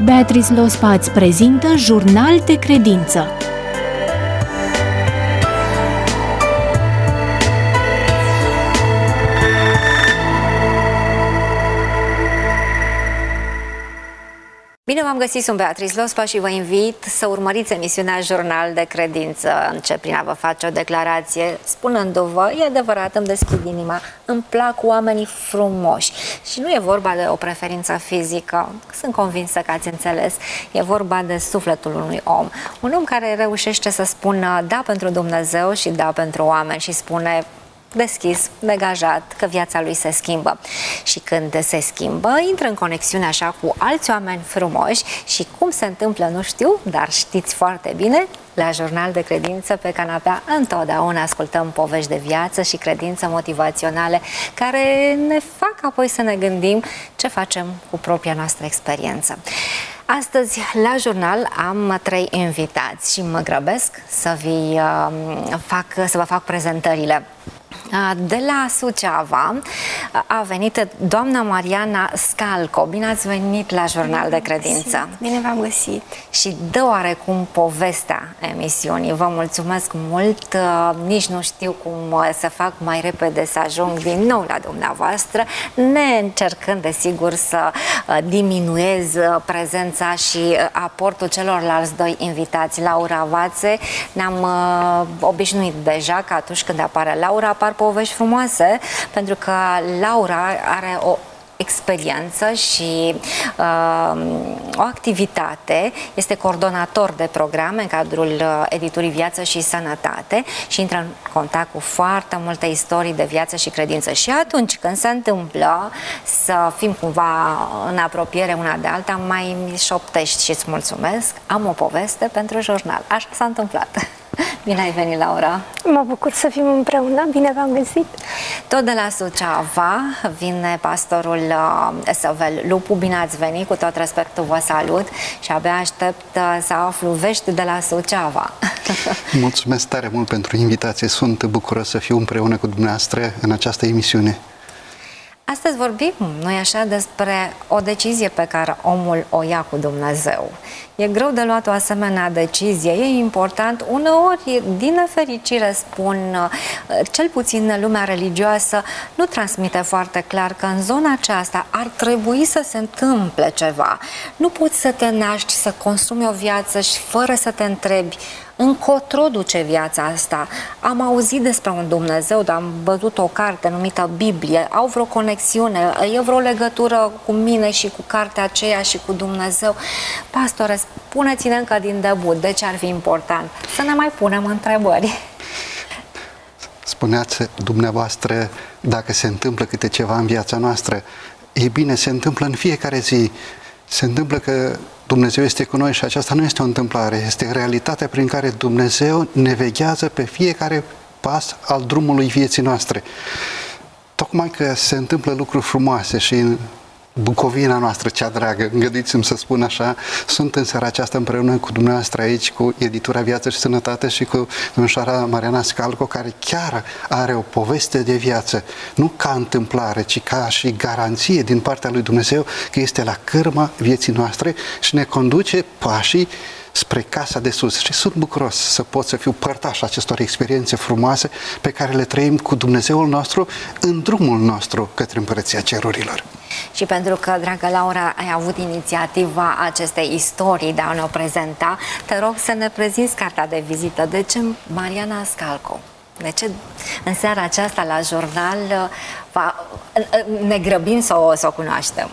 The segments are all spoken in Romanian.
Beatrice Lospa îți prezintă Jurnal de Credință. Bine v-am găsit, sunt Beatrice Lospa și vă invit să urmăriți emisiunea Jurnal de Credință. Încep prin a vă face o declarație spunându-vă, e adevărat, îmi deschid inima, îmi plac oamenii frumoși. Și nu e vorba de o preferință fizică, sunt convinsă că ați înțeles, e vorba de sufletul unui om. Un om care reușește să spună da pentru Dumnezeu și da pentru oameni și spune deschis, degajat, că viața lui se schimbă. Și când se schimbă, intră în conexiune așa cu alți oameni frumoși și cum se întâmplă, nu știu, dar știți foarte bine, la Jurnal de Credință pe canapea întotdeauna ascultăm povești de viață și credință motivaționale care ne fac apoi să ne gândim ce facem cu propria noastră experiență. Astăzi, la jurnal, am 3 invitați și mă grăbesc să vă fac prezentările. De la Suceava a venit doamna Mariana Scalco. Bine ați venit la Jurnal de Credință. Bine v-am găsit. Și dă oarecum povestea emisiunii. Vă mulțumesc mult. Nici nu știu cum să fac mai repede să ajung din nou la dumneavoastră, neîncercând, desigur, să diminuez prezența și aportul celorlalți 2 invitați. Laura Vațe, ne-am obișnuit deja că atunci când apare Laura, apar povești frumoase, pentru că Laura are o experiență și o activitate, este coordonator de programe în cadrul editurii Viață și Sănătate și intră în contact cu foarte multe istorii de viață și credință. Și atunci când se întâmplă să fim cumva în apropiere una de alta, mai mi șoptești și îți mulțumesc, am o poveste pentru jurnal. Așa s-a întâmplat. Bine ai venit, Laura! Mă bucur să fim împreună, bine v-am găsit! Tot de la Suceava vine pastorul Săvel Lupu. Bine ați venit, cu tot respectul vă salut și abia aștept să aflu vești de la Suceava. Mulțumesc tare mult pentru invitație, sunt bucuros să fiu împreună cu dumneavoastră în această emisiune. Astăzi vorbim, nu-i așa, despre o decizie pe care omul o ia cu Dumnezeu. E greu de luat o asemenea decizie, e important, uneori, din nefericire spun, cel puțin în lumea religioasă, nu transmite foarte clar că în zona aceasta ar trebui să se întâmple ceva. Nu poți să te naști, să consumi o viață și fără să te întrebi încotro duce viața asta. Am auzit despre un Dumnezeu, dar am văzut o carte numită Biblie, au vreo conexiune, e vreo legătură cu mine și cu cartea aceea și cu Dumnezeu. Pastore, spuneți-ne încă din debut de ce ar fi important să ne mai punem întrebări. Spuneați dumneavoastră dacă se întâmplă câte ceva în viața noastră. E bine, se întâmplă în fiecare zi. Se întâmplă că Dumnezeu este cu noi și aceasta nu este o întâmplare, este realitatea prin care Dumnezeu ne veghează pe fiecare pas al drumului vieții noastre. Tocmai că se întâmplă lucruri frumoase și în Bucovina noastră, cea dragă, îngăduiți-mi să spun așa, sunt în seara aceasta împreună cu dumneavoastră aici, cu editura Viață și Sănătate și cu domnișoara Mariana Scalco, care chiar are o poveste de viață, nu ca întâmplare, ci ca și garanție din partea lui Dumnezeu că este la cârma vieții noastre și ne conduce pașii spre casa de sus. Și sunt bucuros să pot să fiu părtaș acestor experiențe frumoase pe care le trăim cu Dumnezeul nostru în drumul nostru către Împărăția Cerurilor. Și pentru că, dragă Laura, ai avut inițiativa acestei istorii de a ne-o prezenta, te rog să ne prezinți cartea de vizită. De ce Mariana Scalco? De ce în seara aceasta la jurnal ne grăbim să o cunoaștem?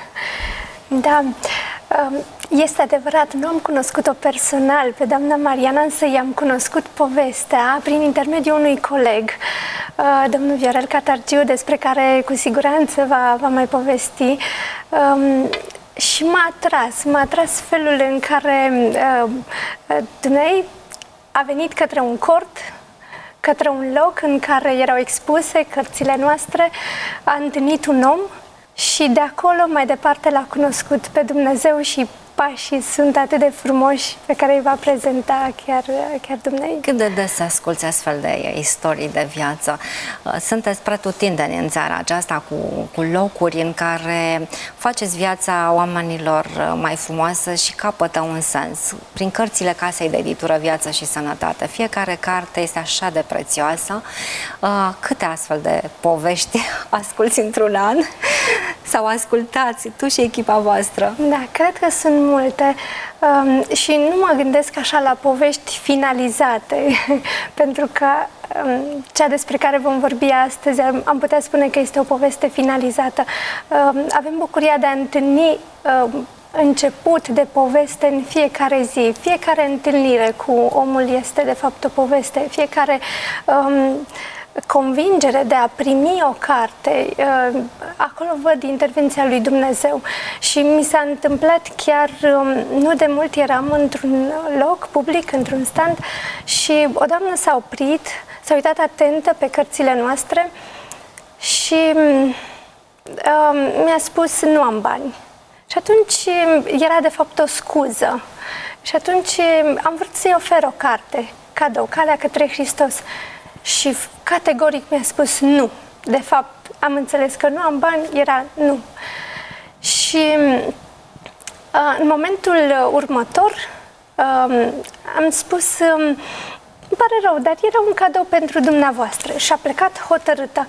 Da, este adevărat, nu am cunoscut-o personal pe doamna Mariana, însă i-am cunoscut povestea prin intermediul unui coleg, domnul Viorel Catargiu, despre care cu siguranță va mai povesti. Și m-a atras felul în care dumnei a venit către un cort, către un loc în care erau expuse cărțile noastre, a întâlnit un om și de acolo mai departe l-a cunoscut pe Dumnezeu și pașii sunt atât de frumoși pe care îi va prezenta chiar dumneavoastră. Cât de des asculți astfel de istorii de viață? Sunteți pretutindeni în țara aceasta cu locuri în care faceți viața oamenilor mai frumoasă și capătă un sens. Prin cărțile Casei de Editură Viață și Sănătate, fiecare carte este așa de prețioasă. Câte astfel de povești asculți într-un an? Sau ascultați tu și echipa voastră? Da, cred că sunt multe și nu mă gândesc așa la povești finalizate, pentru că cea despre care vom vorbi astăzi am putea spune că este o poveste finalizată. Avem bucuria de a întâlni început de poveste în fiecare zi. Fiecare întâlnire cu omul este de fapt o poveste. Fiecare convingere de a primi o carte, acolo văd intervenția lui Dumnezeu. Și mi s-a întâmplat chiar nu de mult, eram într-un loc public, într-un stand, și o doamnă s-a oprit, s-a uitat atentă pe cărțile noastre și mi-a spus: nu am bani. Și atunci era de fapt o scuză. Și atunci am vrut să-i ofer o carte, cadou, Calea către Hristos. Și categoric mi-a spus nu. De fapt, am înțeles că nu am bani, era nu. Și în momentul următor am spus: îmi pare rău, dar era un cadou pentru dumneavoastră. Și a plecat hotărâtă.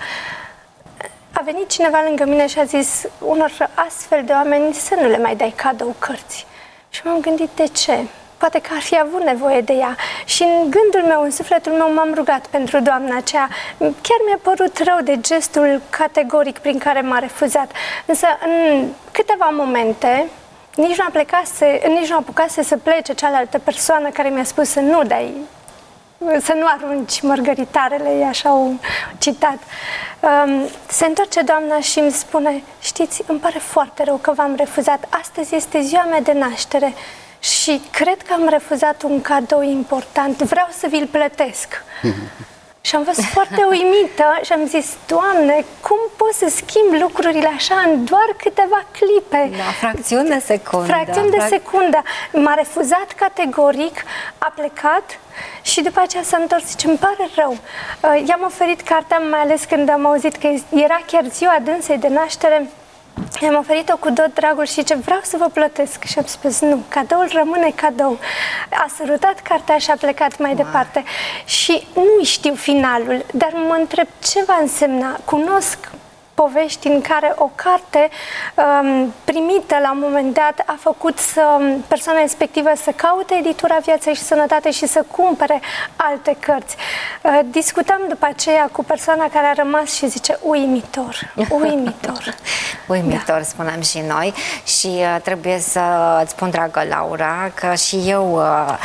A venit cineva lângă mine și a zis unor astfel de oameni să nu le mai dai cadou cărți. Și m-am gândit: de ce? Poate că ar fi avut nevoie de ea. Și în gândul meu, în sufletul meu, m-am rugat pentru doamna aceea. Chiar mi-a părut rău de gestul categoric prin care m-a refuzat. Însă, în câteva momente, nici nu apucase să plece cealaltă persoană care mi-a spus să nu dai, să nu arunci mărgăritarele, e așa un citat. Se întoarce doamna și îmi spune: știți, îmi pare foarte rău că v-am refuzat. Astăzi este ziua mea de naștere și cred că am refuzat un cadou important. Vreau să vi-l plătesc. Și am fost foarte uimită și am zis: Doamne, cum pot să schimb lucrurile așa în doar câteva clipe? Da, fracțiuni de secundă. Fracțiuni de secundă. M-a refuzat categoric, a plecat și după aceea s-a întors și zice: îmi pare rău. I-am oferit cartea, mai ales când am auzit că era chiar ziua dânsei de naștere. I-am oferit-o cu tot dragul și zice: vreau să vă plătesc. Și am spus: nu, cadoul rămâne cadou. A sărutat cartea și a plecat mai departe. Și nu știu finalul, dar mă întreb ce va însemna. Cunosc povești în care o carte primită la un moment dat a făcut persoana respectivă să caute editura Viață și Sănătate și să cumpere alte cărți. Discutam după aceea cu persoana care a rămas și zice: uimitor, uimitor. Uimitor, da, spunem și noi. Și trebuie să îți spun, dragă Laura, că și eu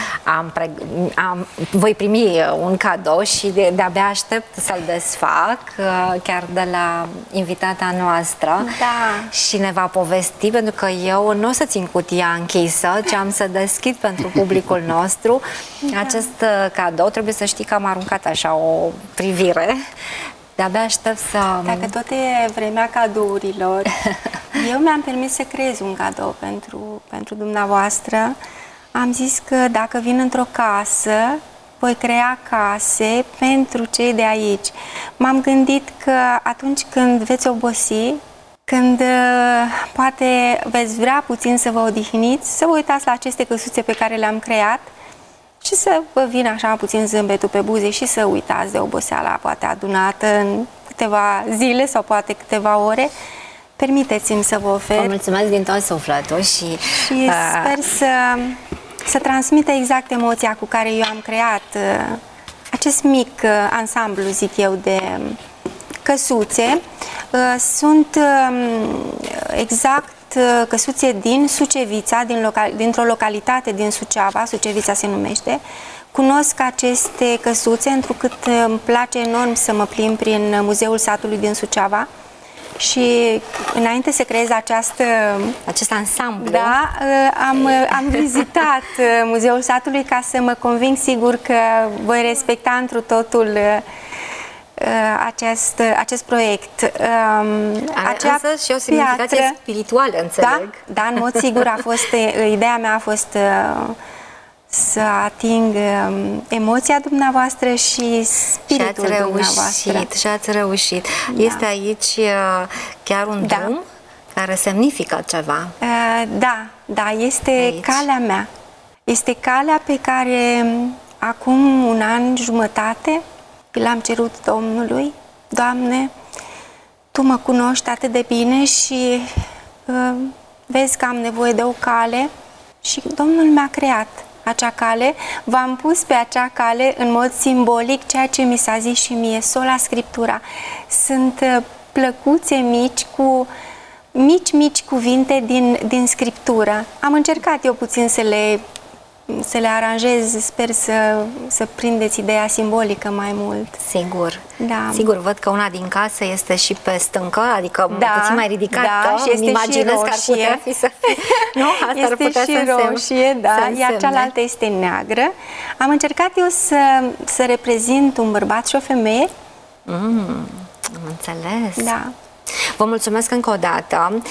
voi primi un cadou și de-abia aștept să-l desfac, chiar de la invitata noastră. Da. Și ne va povesti, pentru că eu nu o să țin cutia închisă, ci am să deschid pentru publicul nostru acest cadou. Trebuie să știi că am aruncat așa o privire. De-abia aștept să... Dacă tot e vremea cadourilor, eu mi-am permis să creez un cadou pentru dumneavoastră. Am zis că dacă vin într-o casă, voi crea case pentru cei de aici. M-am gândit că atunci când veți obosi, când poate veți vrea puțin să vă odihniți, să vă uitați la aceste căsuțe pe care le-am creat și să vă vină așa puțin zâmbetul pe buze și să uitați de oboseala poate adunată în câteva zile sau poate câteva ore. Permiteți-mi să vă ofer. Vă mulțumesc din tot sufletul și sper să transmită exact emoția cu care eu am creat acest mic ansamblu, zic eu, de căsuțe. Sunt exact căsuțe din Sucevița, dintr-o localitate din Suceava, Sucevița se numește. Cunosc aceste căsuțe întrucât îmi place enorm să mă plimb prin Muzeul Satului din Suceava. Și înainte să creez acest ansamblu, da, am vizitat Muzeul Satului ca să mă conving sigur că voi respecta întru totul acest proiect. Are însă și o semnificație spirituală, înțeleg. Da, în mod sigur ideea mea a fost să ating emoția dumneavoastră și spiritul dumneavoastră. Și ați reușit. Da. Este aici chiar un drum care semnifică ceva. Da, este aici calea mea. Este calea pe care acum un an jumătate l-am cerut Domnului. Doamne, Tu mă cunoști atât de bine și vezi că am nevoie de o cale și Domnul mi-a creat acea cale. V-am pus pe acea cale în mod simbolic ceea ce mi s-a zis și mie, sola Scriptura. Sunt plăcuțe mici cu mici cuvinte din Scriptură. Am încercat eu puțin să le aranjez, sper să prindeți ideea simbolică mai mult. Sigur. Da. Sigur, văd că una din case este și pe stâncă, adică puțin mai ridicată. Da, și este imaginez și că ar putea fi să fie. Nu? Asta este ar putea și să roșie, iar cealaltă este neagră. Am încercat eu să reprezint un bărbat și o femeie. Am înțeles. Da. Vă mulțumesc încă o dată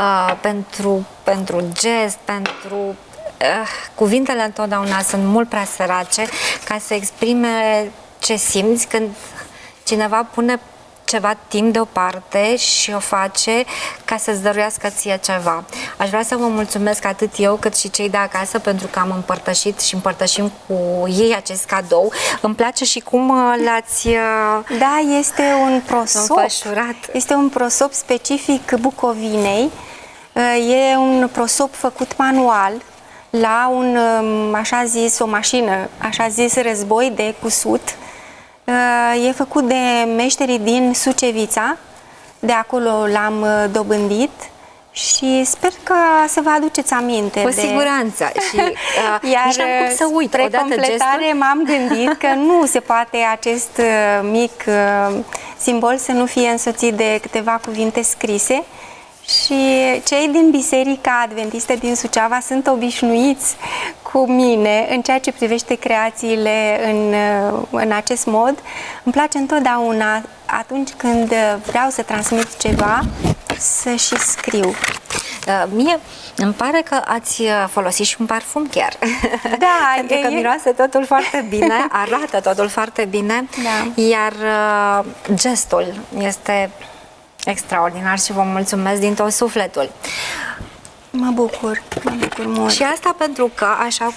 pentru gest, pentru cuvintele întotdeauna sunt mult prea sărace ca să exprime ce simți când cineva pune ceva timp deoparte și o face ca să-ți dăruiască ție ceva. Aș vrea să vă mulțumesc atât eu cât și cei de acasă pentru că am împărtășit și împărtășim cu ei acest cadou. Îmi place și cum l-ați Da, este un prosop. Înfășurat. Este un prosop specific Bucovinei. E un prosop făcut manual la o mașină, așa zis, război de cusut. E făcut de meșterii din Sucevița, de acolo l-am dobândit și sper că să vă aduceți aminte. Cu siguranță. Și iar nici n-am cum să uit. spre completare m-am gândit că nu se poate acest mic simbol să nu fie însoțit de câteva cuvinte scrise. Și cei din Biserica Adventistă din Suceava sunt obișnuiți cu mine în ceea ce privește creațiile în acest mod. Îmi place întotdeauna, atunci când vreau să transmit ceva, să și scriu. Mie îmi pare că ați folosit și un parfum chiar. Da, pentru că miroase totul foarte bine, arată totul foarte bine, iar gestul este extraordinar și vă mulțumesc din tot sufletul. Mă bucur mult. Și asta pentru că, așa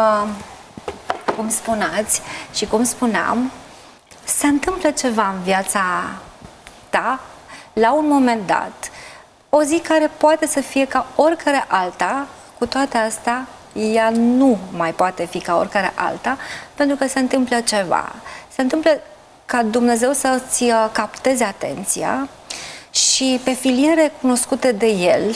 cum spuneați și cum spuneam, se întâmplă ceva în viața ta la un moment dat, o zi care poate să fie ca oricare alta, cu toate astea, ea nu mai poate fi ca oricare alta, pentru că se întâmplă ceva. Se întâmplă ca Dumnezeu să-ți capteze atenția și pe filiere cunoscute de El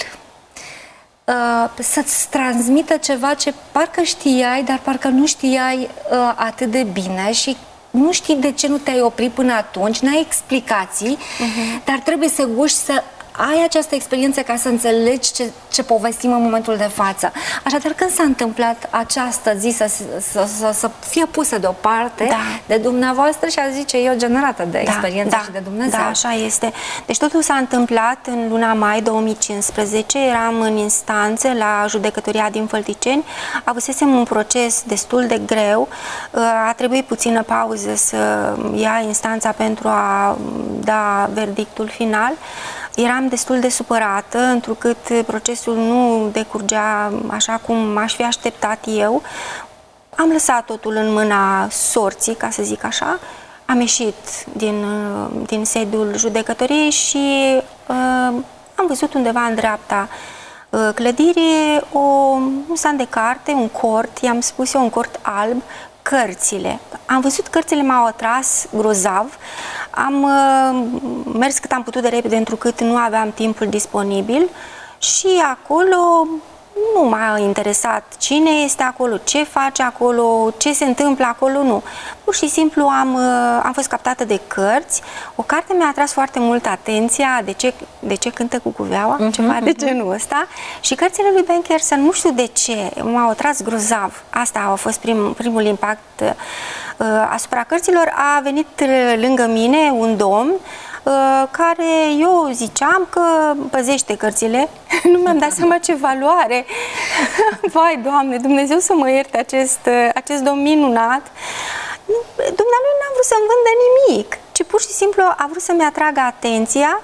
să-ți transmită ceva ce parcă știai, dar parcă nu știai atât de bine și nu știi de ce nu te-ai oprit până atunci, n-ai explicații, dar trebuie să guși să ai această experiență ca să înțelegi ce povestim în momentul de față. Așadar, când s-a întâmplat această zi să fie pusă deoparte de dumneavoastră și a zice eu generată de experiență și de Dumnezeu. Da, așa este. Deci totul s-a întâmplat în luna mai 2015. Eram în instanță la judecătoria din Fălticeni. Avusesem un proces destul de greu. A trebuit puțină pauză să ia instanța pentru a da verdictul final. Eram destul de supărată, întrucât procesul nu decurgea așa cum m-aș fi așteptat eu. Am lăsat totul în mâna sorții, ca să zic așa. Am ieșit din sediul judecătoriei și am văzut undeva în dreapta clădirii un stand de carte, un cort, i-am spus eu, un cort alb, cărțile. Am văzut cărțile, m-au atras grozav. Am mers cât am putut de repede, întrucât nu aveam timpul disponibil și acolo nu m-a interesat cine este acolo, ce face acolo, ce se întâmplă acolo, nu. Pur și simplu am fost captată de cărți. O carte mi-a atras foarte mult atenția, de ce cântă cucuveaua, ceva de genul ăsta. Și cărțile lui Ben Carson, nu știu de ce, m-au atras grozav. Asta a fost primul impact asupra cărților. A venit lângă mine un domn care eu ziceam că păzește cărțile. Nu mi-am dat seama ce valoare. Vai, Doamne, Dumnezeu să mă ierte, acest domn minunat. Dumnealui n-a vrut să-mi vândă nimic, ci pur și simplu a vrut să-mi atragă atenția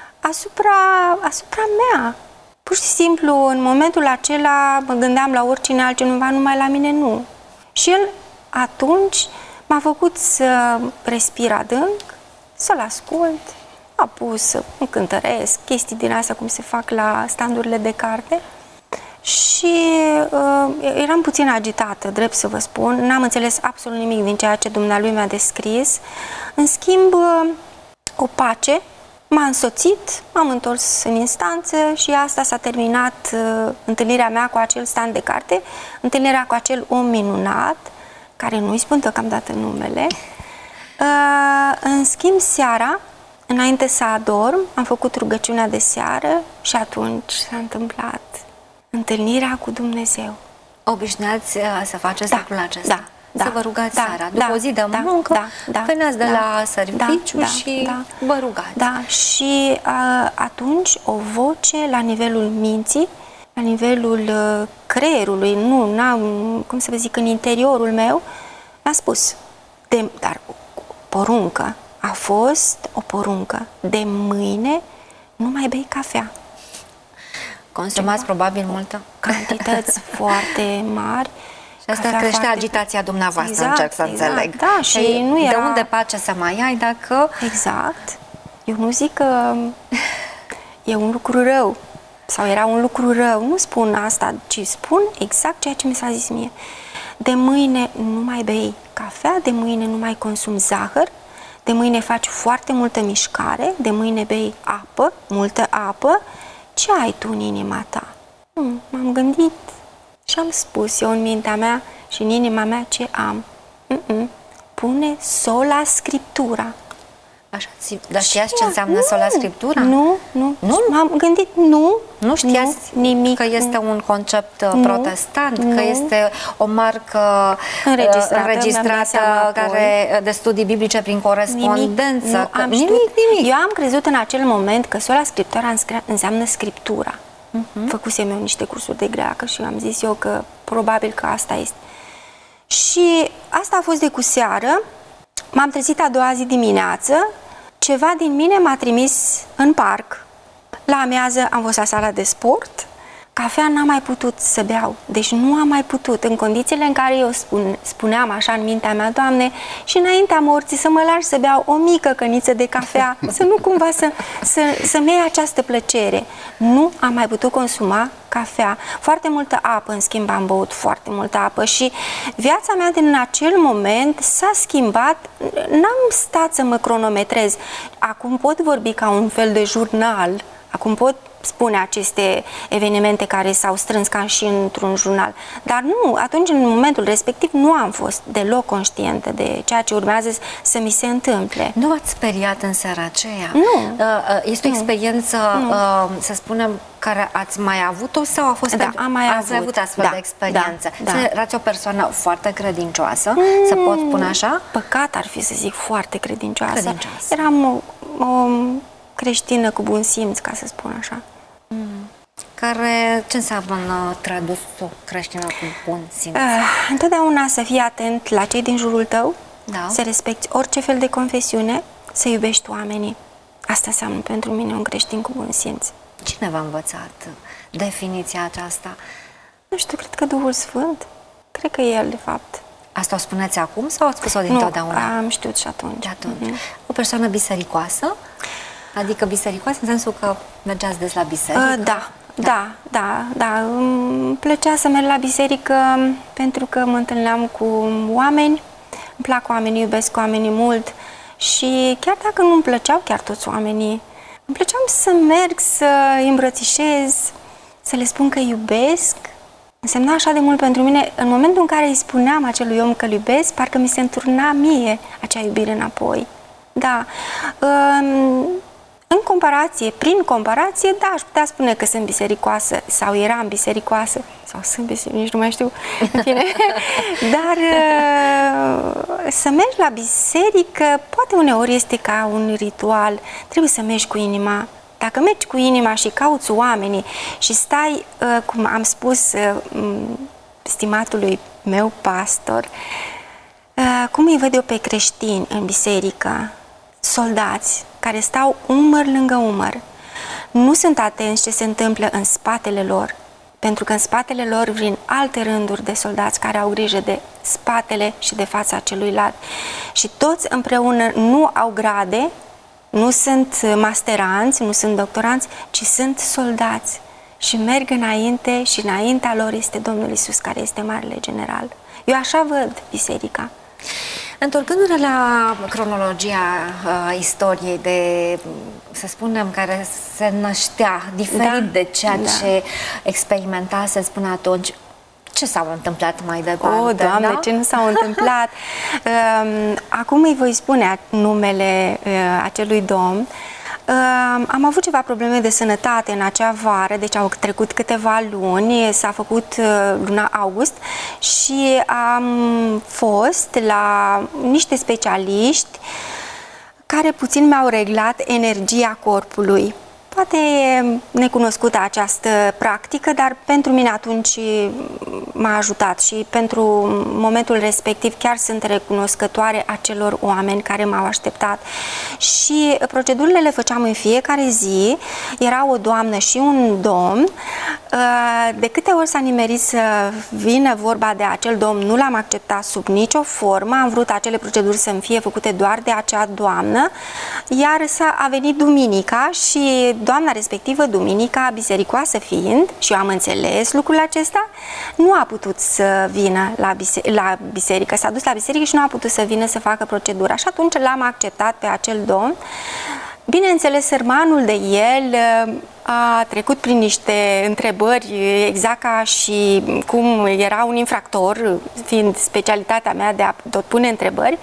asupra mea. Pur și simplu, în momentul acela, mă gândeam la oricine altcineva, numai la mine nu. Și el atunci m-a făcut să respir adânc, să-l ascult, a pus să îmi cântăresc, chestii din astea cum se fac la standurile de carte. Și eram puțin agitată, drept să vă spun, n-am înțeles absolut nimic din ceea ce dumnealui mi-a descris. În schimb, o pace m-a însoțit, m-am întors în instanță și asta s-a terminat întâlnirea mea cu acel stand de carte, întâlnirea cu acel om minunat, care nu-i spun deocamdată numele. În schimb, seara, înainte să adorm, am făcut rugăciunea de seară și atunci s-a întâmplat întâlnirea cu Dumnezeu. Obișnuiați să faceți lucrul acesta? Să vă rugați seara, după o zi de muncă, veneați de la serviciu și vă rugați. Da, și atunci o voce la nivelul minții, la nivelul creierului, cum să vă zic, în interiorul meu, mi-a spus, dar poruncă, a fost o poruncă, de mâine nu mai bei cafea. Consumați probabil multă? Cantități foarte mari. Și asta crește agitația dumneavoastră, încerc să înțeleg. Da, și nu era... De unde pace să mai ai dacă... Exact. Eu nu zic că e un lucru rău sau era un lucru rău. Nu spun asta, ci spun exact ceea ce mi s-a zis mie. De mâine nu mai bei cafea, de mâine nu mai consumi zahăr, de mâine faci foarte multă mișcare, de mâine bei apă, multă apă. Ce ai tu în inima ta? M-am gândit și am spus eu în mintea mea și în inima mea ce am. Pune sola scriptura. Așa, dar știați ce înseamnă sola scriptura? Nu? M-am gândit, nu știați nimic, că este un concept protestant, că este o marcă înregistrată de studii biblice prin corespondență. Eu am crezut în acel moment că sola scriptura înseamnă scriptura. Făcusem eu niște cursuri de greacă și am zis eu că probabil că asta este. Și asta a fost de cu seară. M-am trezit a doua zi dimineață, ceva din mine m-a trimis în parc. La amiază am fost la sala de sport, cafea n-am mai putut să beau, deci nu am mai putut, în condițiile în care eu spuneam așa în mintea mea, Doamne, și înaintea morții să mă lași să beau o mică căniță de cafea, să nu cumva să-mi iei această plăcere. Nu am mai putut consuma cafea. Foarte multă apă, în schimb, am băut foarte multă apă și viața mea din acel moment s-a schimbat. N-am stat să mă cronometrez. Acum pot vorbi ca un fel de jurnal, acum pot spune aceste evenimente care s-au strâns ca și într-un jurnal. Dar nu, atunci, în momentul respectiv, nu am fost deloc conștientă de ceea ce urmează să mi se întâmple. Nu v-ați speriat în seara aceea? Nu. Este o experiență, să spunem, care ați mai avut-o sau a fost... Da, am mai avut astfel de experiență. Erați o persoană foarte credincioasă, să pot spune așa? Păcat ar fi să zic foarte credincioasă. Eram o creștină cu bun simț, ca să spun așa. Ce înseamnă tradusul creștină cu bun simț? Întotdeauna să fii atent la cei din jurul tău, să respecti orice fel de confesiune, să iubești oamenii. Asta înseamnă pentru mine un creștin cu bun simț. Cine v-a învățat definiția aceasta? Nu știu, cred că Duhul Sfânt. Cred că El, de fapt. Asta o spuneți acum sau ați spus-o dintotdeauna? Nu, am știut și atunci. De atunci. O persoană bisericoasă? Adică bisericoasă în sensul că mergeați des la biserică? Da. Îmi plăcea să merg la biserică pentru că mă întâlneam cu oameni, îmi plac oamenii, iubesc oamenii mult și chiar dacă nu îmi plăceau chiar toți oamenii, îmi plăceam să merg, să îi îmbrățișez, să le spun că iubesc, însemna așa de mult pentru mine. În momentul în care îi spuneam acelui om că îl iubesc, parcă mi se înturna mie acea iubire înapoi. Da. În comparație, prin comparație, da, aș putea spune că sunt bisericoasă sau eram bisericoasă sau sunt bisericoasă, nici nu mai știu, în fine. Dar să mergi la biserică poate uneori este ca un ritual. Trebuie să mergi cu inima. Dacă mergi cu inima și cauți oamenii și stai, cum am spus stimatului meu pastor, cum îi văd eu pe creștini în biserică, soldați care stau umăr lângă umăr, nu sunt atenți ce se întâmplă în spatele lor, pentru că în spatele lor vin alte rânduri de soldați care au grijă de spatele și de fața celuilalt. Și toți împreună nu au grade, nu sunt masteranți, nu sunt doctoranți, ci sunt soldați și merg înainte și înaintea lor este Domnul Iisus, care este Marele General. Eu așa văd biserica. Întorcându-ne la cronologia istoriei de, să spunem, care se năștea diferit de ceea ce experimentase până atunci, ce s-a întâmplat mai departe? O, Doamne, da? Ce nu s-a întâmplat? Acum îi voi spune numele acelui domn. Am avut ceva probleme de sănătate în acea vară, deci au trecut câteva luni, s-a făcut luna august și am fost la niște specialiști care puțin mi-au reglat energia corpului. Poate e necunoscută această practică, dar pentru mine atunci m-a ajutat și pentru momentul respectiv chiar sunt recunoscătoare acelor oameni care m-au așteptat. Și procedurile le făceam în fiecare zi, era o doamnă și un domn. De câte ori s-a nimerit să vină vorba de acel domn, nu l-am acceptat sub nicio formă, am vrut acele proceduri să-mi fie făcute doar de acea doamnă, iar a venit duminica și doamna respectivă, duminica, bisericoasă fiind, și eu am înțeles lucrul acesta, nu a putut să vină la biserică. S-a dus la biserică și nu a putut să vină să facă procedura. Și atunci l-am acceptat pe acel domn. Bineînțeles, sărmanul de el a trecut prin niște întrebări, exact ca și cum era un infractor, fiind specialitatea mea de a tot pune întrebări.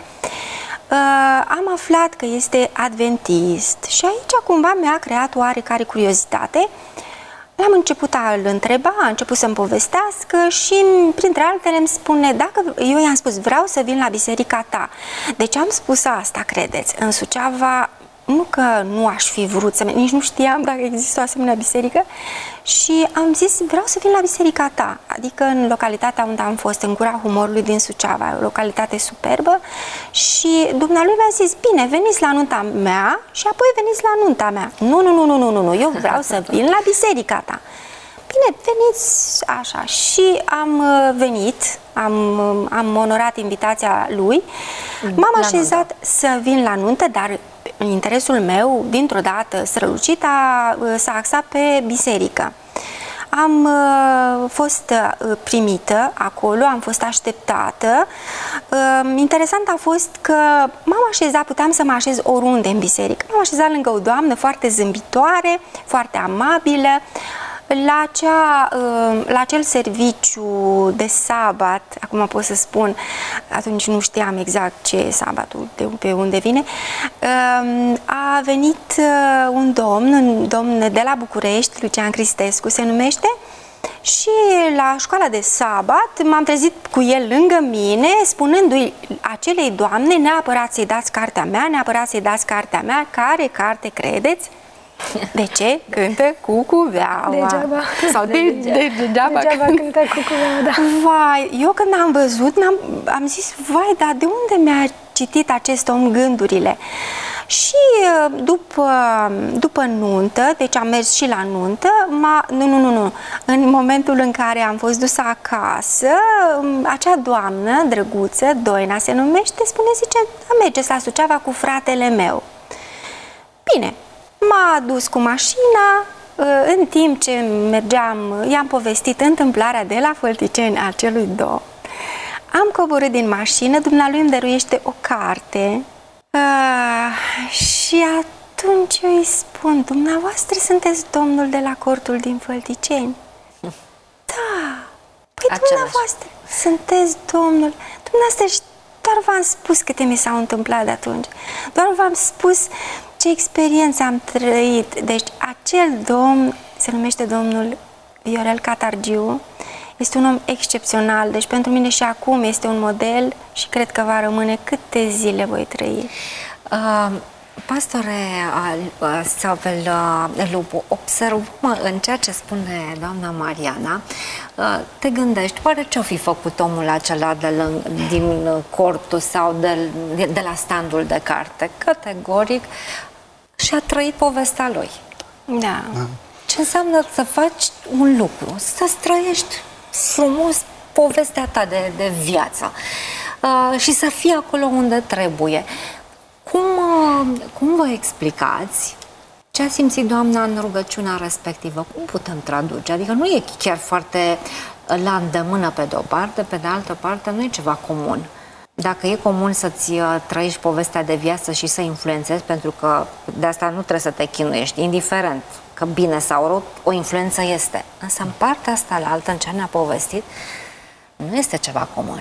Am aflat că este adventist și aici cumva mi-a creat oarecare curiozitate. L-am început a-l întreba, a început să-mi povestească și, printre altele, îmi spune, dacă eu i-am spus, vreau să vin la biserica ta. Deci am spus asta, credeți, în Suceava, nu că nu aș fi vrut să merg, nici nu știam dacă există o asemenea biserică și am zis, vreau să vin la biserica ta, adică în localitatea unde am fost, în Gura Humorului din Suceava, o localitate superbă, și dumnealui mi-a zis, bine, veniți la nunta mea și apoi veniți la nunta mea. Nu, eu vreau să vin la biserica ta. Bine, veniți așa. Și am venit, am onorat invitația lui, m-am așezat să vin la nuntă, dar în interesul meu, dintr-o dată strălucit, s-a axat pe biserică. Am fost primită acolo, am fost așteptată. Interesant a fost că m-am așezat, puteam să mă așez oriunde în biserică. M-am așezat lângă o doamnă foarte zâmbitoare, foarte amabilă. La acel serviciu de sabat, acum pot să spun, atunci nu știam exact ce e sabatul, pe unde vine, a venit un domn de la București, Lucian Cristescu se numește, și la școala de sabat m-am trezit cu el lângă mine, spunându-i acelei doamne, neapărat să-i dați cartea mea, care carte credeți? De ce? Cântă Cucuveaua. Degeaba. Sau degeaba cântă Cucuveaua, da. Vai, eu când am văzut, am zis, vai, dar de unde mi-a citit acest om gândurile? Și după nuntă, deci am mers și la nuntă, nu. În momentul în care am fost dusă acasă, acea doamnă drăguță, Doina se numește, zice, mergeți la Suceava cu fratele meu. Bine. M-a dus cu mașina, în timp ce mergeam, i-am povestit întâmplarea de la Fălticeni a acelui domn. Am coborât din mașină, dumnealui îmi dăruiește o carte și atunci eu îi spun, dumneavoastră sunteți domnul de la cortul din Fălticeni? dumneavoastră sunteți Domnul, dumneavoastră doar v-am spus câte mi s-au întâmplat de atunci, doar v-am spus ce experiență am trăit. Deci acel domn se numește domnul Viorel Catargiu, este un om excepțional, deci pentru mine și acum este un model și cred că va rămâne câte zile voi trăi. Pastore Savel Lupu, observăm în ceea ce spune doamna Mariana, te gândești, oare ce-o fi făcut omul acela din cortul sau de la standul de carte? Categoric și-a trăit povestea lui. Da. Ce înseamnă să faci un lucru, să trăiești frumos povestea ta de viață și să fii acolo unde trebuie. Cum vă explicați ce a simțit doamna în rugăciunea respectivă? Cum putem traduce? Adică nu e chiar foarte la îndemână pe de o parte, pe de altă parte nu e ceva comun. Dacă e comun să-ți trăiești povestea de viață și să influențezi, pentru că de asta nu trebuie să te chinuiești, indiferent că bine sau rău, o influență este. Însă în partea asta la altă, în ce ne-a povestit, nu este ceva comun.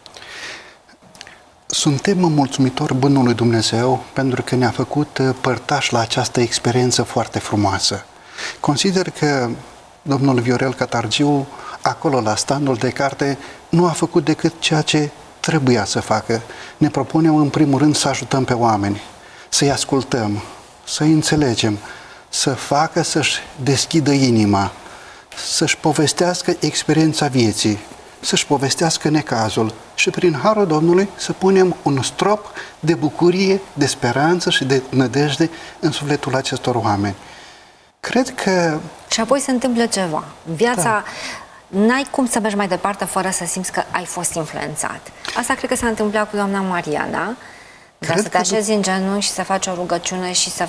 Suntem mulțumitori Bunului Dumnezeu pentru că ne-a făcut părtași la această experiență foarte frumoasă. Consider că domnul Viorel Catargiu, acolo la standul de carte, nu a făcut decât ceea ce trebuia să facă. Ne propunem în primul rând să ajutăm pe oameni, să-i ascultăm, să-i înțelegem, să facă să-și deschidă inima, să-și povestească experiența vieții, să-și povestească necazul și prin harul Domnului să punem un strop de bucurie, de speranță și de nădejde în sufletul acestor oameni. Cred că... Și apoi se întâmplă ceva. Viața... N-ai cum să mergi mai departe fără să simți că ai fost influențat. Asta cred că s-a întâmplat cu doamna Mariana. Dar să te așezi în genunchi și să faci o rugăciune și să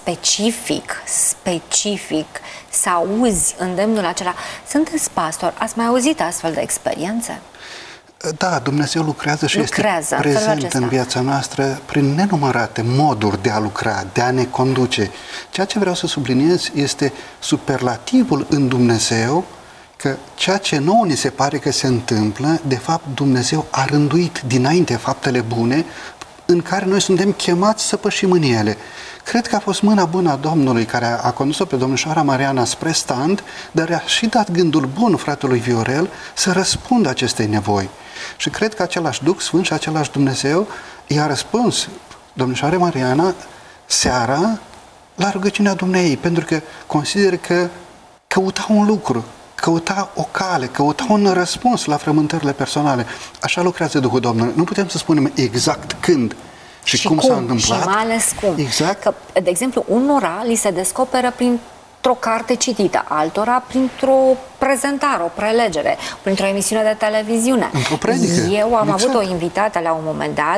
specific, să auzi îndemnul acela. Sunteți pastor, ați mai auzit astfel de experiențe? Da, Dumnezeu lucrează și este prezent în viața noastră prin nenumărate moduri de a lucra, de a ne conduce. Ceea ce vreau să subliniez este superlativul în Dumnezeu, că ceea ce nouă ni se pare că se întâmplă, de fapt Dumnezeu a rânduit dinainte faptele bune în care noi suntem chemați să pășim în ele. Cred că a fost mâna bună a Domnului care a condus-o pe domnișoara Mariana spre stand, dar a și dat gândul bun fratelui Viorel să răspundă acestei nevoi. Și cred că același Duh Sfânt și același Dumnezeu i-a răspuns domnișoara Mariana seara la rugăciunea Dumnezei, pentru că consider că căuta un lucru, căuta o cale, căuta un răspuns la frământările personale. Așa lucrează Duhul Domnului. Nu putem să spunem exact când și cum s-a întâmplat. Și mai ales cum. Exact. Că, de exemplu, unora li se descoperă printr-o carte citită, altora printr-o prezentare, o prelegere, printr-o emisiune de televiziune. Într-o predică. Eu am avut o invitată la un moment dat,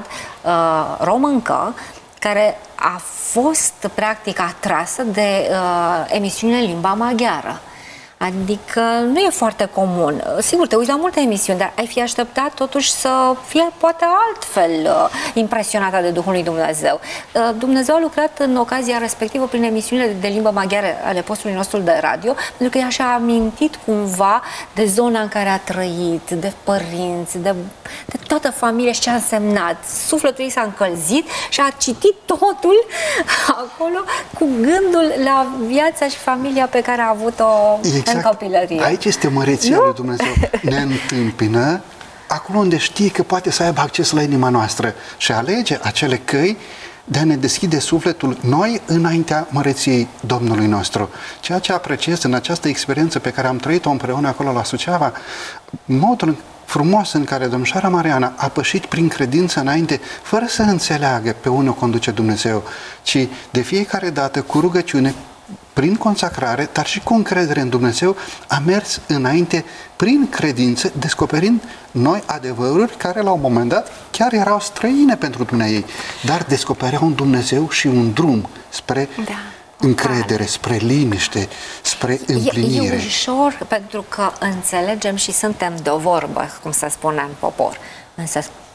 româncă, care a fost practic atrasă de emisiunile în limba maghiară. Adică nu e foarte comun. Sigur, te uiți la multe emisiuni, dar ai fi așteptat totuși să fie poate altfel impresionată de Duhul lui Dumnezeu. Dumnezeu a lucrat în ocazia respectivă prin emisiunile de limbă maghiară ale postului nostru de radio, pentru că ea și-a amintit cumva de zona în care a trăit, de părinți, de toată familia și ce a însemnat. Sufletul ei s-a încălzit și a citit totul acolo cu gândul la viața și familia pe care a avut-o în copilărie. Aici este măreția lui Dumnezeu. Ne întâmpină acolo unde știe că poate să aibă acces la inima noastră și alege acele căi de a ne deschide sufletul noi înaintea măreției Domnului nostru. Ceea ce apreciez în această experiență pe care am trăit-o împreună acolo la Suceava, modul frumos în care domnișoara Mariana a pășit prin credință înainte, fără să înțeleagă pe unde o conduce Dumnezeu, ci de fiecare dată cu rugăciune, prin consacrare, dar și cu încredere în Dumnezeu, a mers înainte prin credință, descoperind noi adevăruri care la un moment dat chiar erau străine pentru Dumnezeu, dar descopereau un Dumnezeu și un drum spre încredere, spre liniște, spre împlinire. E ușor pentru că înțelegem și suntem de o vorbă, cum se spune în popor. Însă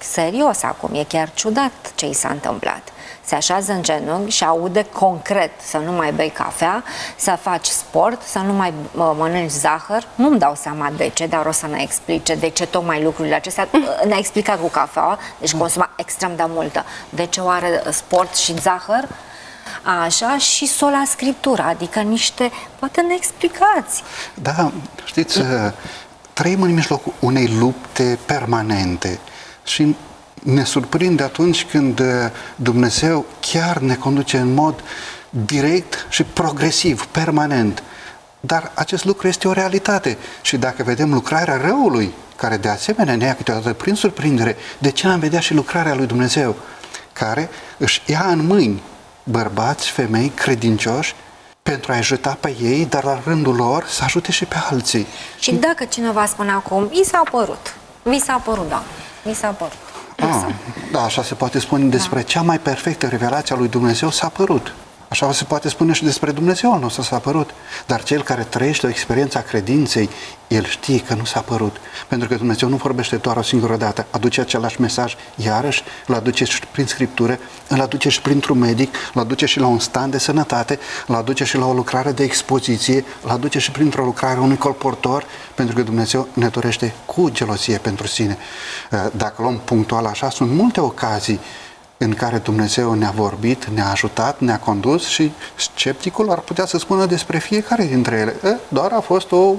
serios acum, e chiar ciudat ce i s-a întâmplat. Se așează în genunchi și aude concret să nu mai bei cafea, să faci sport, să nu mai mănânci zahăr. Nu-mi dau seama de ce, dar o să ne explice de ce tocmai lucrurile acestea. Ne-a explicat cu cafeaua, deci consuma extrem de multă. De ce oare sport și zahăr? Așa, și sola scriptura, adică niște, poate ne explicați. Da, știți, trăim în mijlocul unei lupte permanente și ne surprinde atunci când Dumnezeu chiar ne conduce în mod direct și progresiv, permanent. Dar acest lucru este o realitate și dacă vedem lucrarea răului, care de asemenea ne ia câteodată prin surprindere, de ce n-am vedea și lucrarea lui Dumnezeu, care își ia în mâini bărbați, femei credincioși pentru a ajuta pe ei, dar la rândul lor să ajute și pe alții. Și dacă cineva spune acum, vi s-a părut, da, vi s-a părut. Da, așa se poate spune despre cea mai perfectă revelație a lui Dumnezeu s-a părut. Așa se poate spune și despre Dumnezeu nostru s-a părut. Dar cel care trăiește o experiență a credinței, el știe că nu s-a părut. Pentru că Dumnezeu nu vorbește doar o singură dată. Aduce același mesaj, iarăși, îl aduce și prin Scriptură, îl aduce și printr-un medic, îl aduce și la un stand de sănătate, îl aduce și la o lucrare de expoziție, îl aduce și printr-o lucrare unui colportor, pentru că Dumnezeu ne dorește cu gelozie pentru sine. Dacă luăm punctual așa, sunt multe ocazii în care Dumnezeu ne-a vorbit, ne-a ajutat, ne-a condus și scepticul ar putea să spună despre fiecare dintre ele. Doar a fost o